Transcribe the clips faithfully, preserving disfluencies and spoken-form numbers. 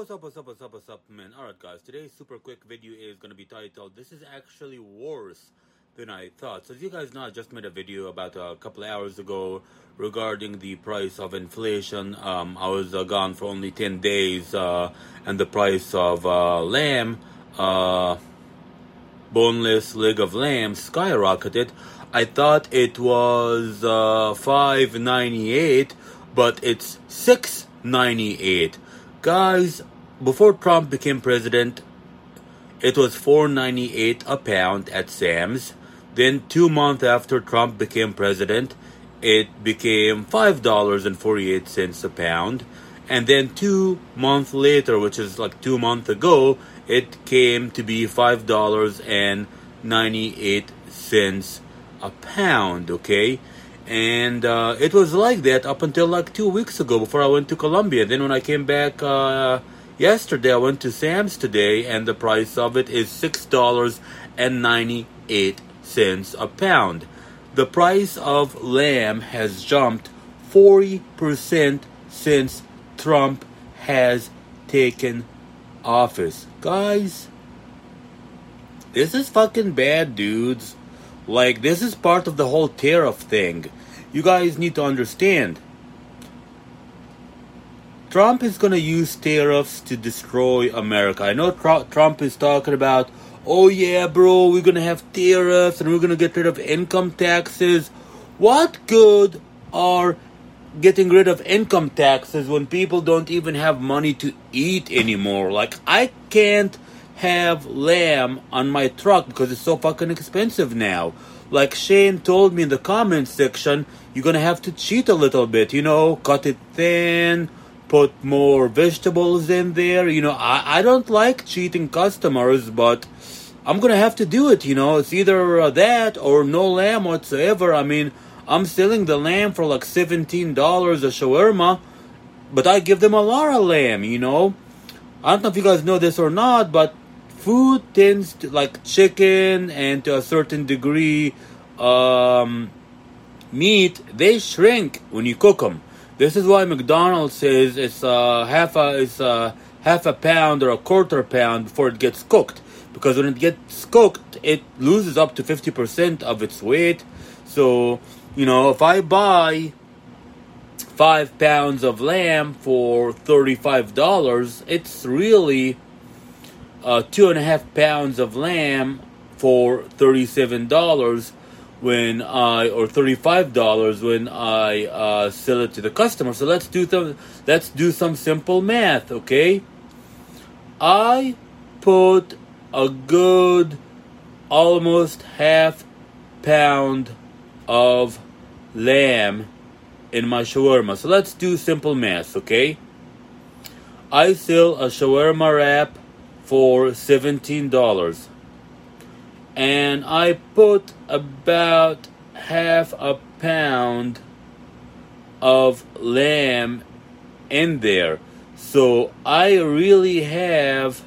what's up, what's up, what's up, what's up, man? Alright, guys, today's super quick video is going to be titled, This is Actually Worse Than I Thought. So, as you guys know, I just made a video about a couple of hours ago regarding the price of inflation. Um, I was uh, gone for only ten days, uh, and the price of uh, lamb, uh, boneless leg of lamb, skyrocketed. I thought it was uh, five ninety-eight, but it's six ninety-eight. Guys, before Trump became president, it was four ninety-eight a pound at Sam's. Then two months after Trump became president, it became five dollars and forty-eight cents a pound. And then two months later, which is like two months ago, it came to be five dollars and ninety-eight cents a pound, okay? And uh, it was like that up until like two weeks ago before I went to Colombia. Then when I came back uh, yesterday, I went to Sam's today, and the price of it is six dollars and ninety-eight cents a pound. The price of lamb has jumped forty percent since Trump has taken office. Guys, this is fucking bad, dudes. Like, this is part of the whole tariff thing. You guys need to understand. Trump is going to use tariffs to destroy America. I know Tr- Trump is talking about, oh yeah, bro, we're going to have tariffs and we're going to get rid of income taxes. What good are getting rid of income taxes when people don't even have money to eat anymore? Like, I can't have lamb on my truck because it's so fucking expensive now. Like Shane told me in the comments section, you're gonna have to cheat a little bit, you know, cut it thin, put more vegetables in there. You know, I, I don't like cheating customers, but I'm gonna have to do it, you know. It's either uh, that or no lamb whatsoever. I mean, I'm selling the lamb for like seventeen dollars a shawarma, but I give them a lot of lamb, you know. I don't know if you guys know this or not, but food tends to, like chicken and to a certain degree, um, meat, they shrink when you cook them. This is why McDonald's says it's uh, half a it's a half a pound or a quarter pound before it gets cooked, because when it gets cooked, it loses up to fifty percent of its weight. So, you know, if I buy five pounds of lamb for thirty-five dollars, it's really uh, two and a half pounds of lamb for thirty-seven dollars when I, or thirty-five dollars when I uh, sell it to the customer. So let's do some, let's do some simple math, okay? I put a good almost half pound of lamb in my shawarma. So let's do simple math, okay? I sell a shawarma wrap for seventeen dollars. And I put about half a pound of lamb in there. So I really have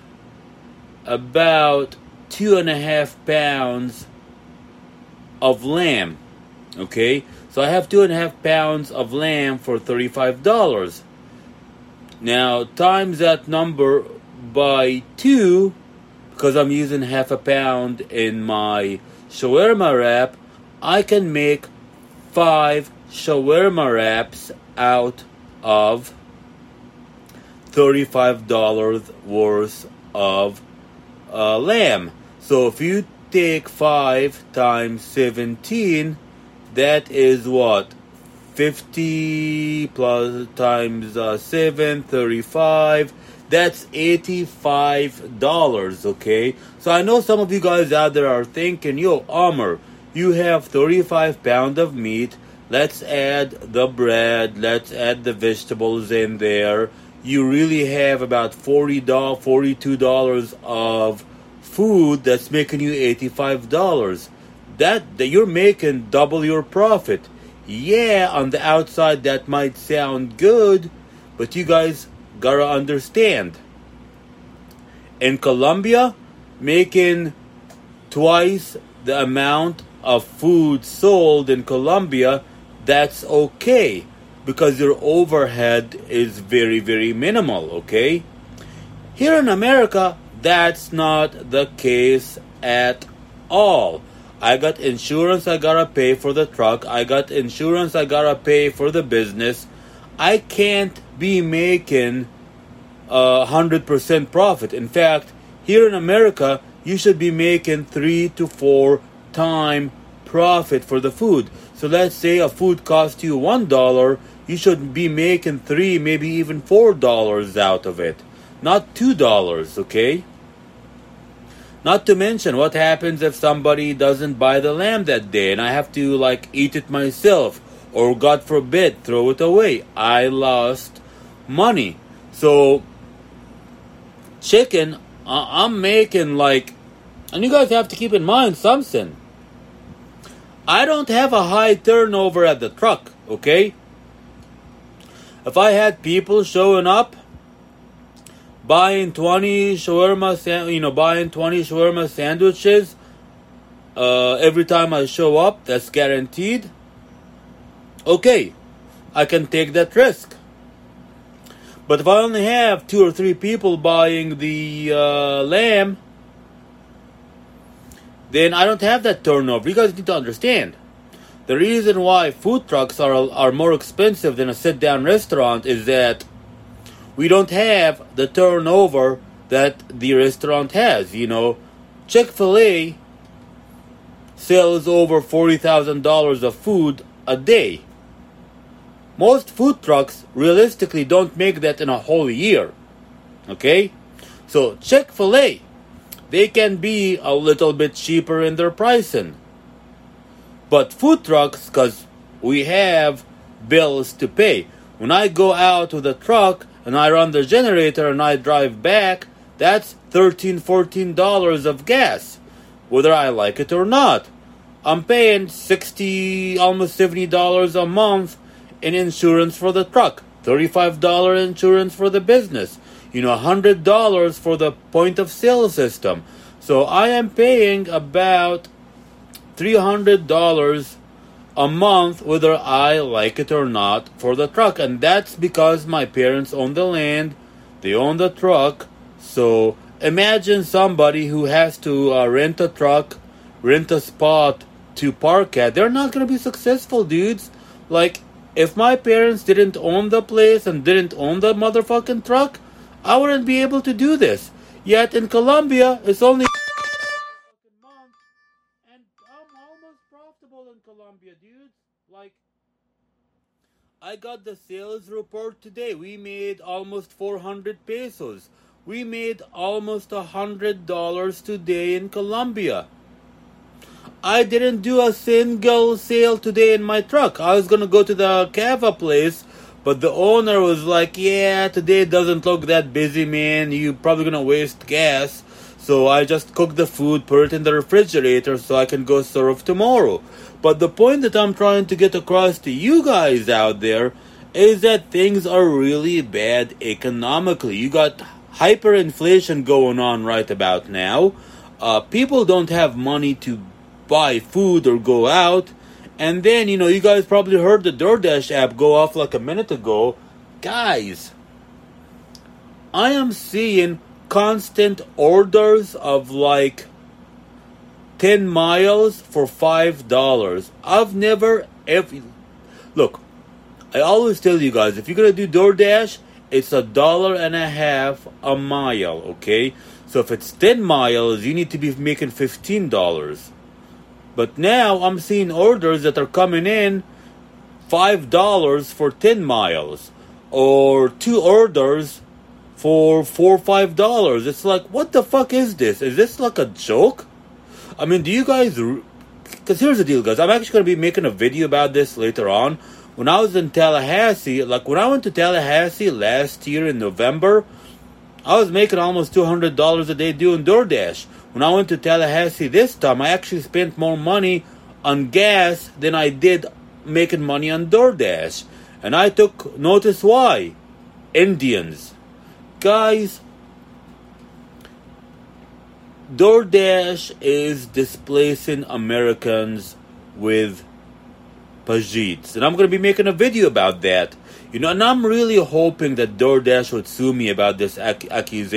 about two and a half pounds of lamb, okay? So I have two and a half pounds of lamb for thirty-five dollars. Now, times that number by two, because I'm using half a pound in my shawarma wrap, I can make five shawarma wraps out of thirty-five dollars worth of uh, lamb. So if you take five times seventeen, that is what? fifty plus times uh, seven, thirty-five. That's eighty-five dollars, okay? So I know some of you guys out there are thinking, yo, Amr, you have thirty-five pounds of meat. Let's add the bread. Let's add the vegetables in there. You really have about forty dollars, forty-two dollars of food that's making you eighty-five dollars. That, that you're making double your profit. Yeah, on the outside that might sound good, but you guys gotta understand. In Colombia, making twice the amount of food sold in Colombia, that's okay, because your overhead is very, very minimal, okay? Here in America, that's not the case at all. I got insurance I gotta pay for the truck. I got insurance I gotta pay for the business. I can't be making a one hundred percent profit. In fact, here in America, you should be making three to four time profit for the food. So let's say a food costs you one dollar, you should be making three, maybe even four dollars out of it. Not two dollars, okay? Not to mention what happens if somebody doesn't buy the lamb that day and I have to like eat it myself, or God forbid throw it away. I lost money. So chicken, uh, I'm making like, and you guys have to keep in mind something. I don't have a high turnover at the truck, okay? If I had people showing up buying twenty shawarma, you know, buying twenty shawarma sandwiches uh, every time I show up, that's guaranteed. Okay, I can take that risk. But if I only have two or three people buying the uh, lamb, then I don't have that turnover. You guys need to understand. The reason why food trucks are are more expensive than a sit-down restaurant is that we don't have the turnover that the restaurant has. You know, Chick-fil-A sells over forty thousand dollars of food a day. Most food trucks realistically don't make that in a whole year. Okay? So Chick-fil-A, they can be a little bit cheaper in their pricing. But food trucks, because we have bills to pay. When I go out with a truck and I run the generator and I drive back, that's thirteen dollars, fourteen dollars of gas, whether I like it or not. I'm paying sixty, almost seventy dollars a month in insurance for the truck, thirty-five dollars insurance for the business, you know, one hundred dollars for the point of sale system. So I am paying about three hundred dollars a month, whether I like it or not, for the truck. And that's because my parents own the land, they own the truck. So imagine somebody who has to uh, rent a truck, rent a spot to park at. They're not going to be successful, dudes. Like, if my parents didn't own the place and didn't own the motherfucking truck, I wouldn't be able to do this. Yet in Colombia, it's only month, and I'm almost profitable in Colombia, dudes. Like, I got the sales report today. We made almost four hundred pesos. We made almost one hundred dollars today in Colombia. I didn't do a single sale today in my truck. I was going to go to the Cava place, but the owner was like, yeah, today doesn't look that busy, man. You're probably going to waste gas. So I just cooked the food, put it in the refrigerator so I can go serve tomorrow. But the point that I'm trying to get across to you guys out there is that things are really bad economically. You got hyperinflation going on right about now. Uh, people don't have money to buy food or go out. And then, you know, you guys probably heard the DoorDash app go off like a minute ago. Guys, I am seeing constant orders of like ten miles for five dollars. I've never ever... Look, I always tell you guys, if you're going to do DoorDash, it's a dollar and a half a mile, okay? So if it's ten miles, you need to be making fifteen dollars. But now I'm seeing orders that are coming in five dollars for ten miles. Or two orders for four or five dollars. It's like, what the fuck is this? Is this like a joke? I mean, do you guys... Because here's the deal, guys. I'm actually going to be making a video about this later on. When I was in Tallahassee, like when I went to Tallahassee last year in November, I was making almost two hundred dollars a day doing DoorDash. When I went to Tallahassee this time, I actually spent more money on gas than I did making money on DoorDash. And I took notice why. Indians. Guys, DoorDash is displacing Americans with Pajits. And I'm going to be making a video about that. You know, and I'm really hoping that DoorDash would sue me about this ac- accusation.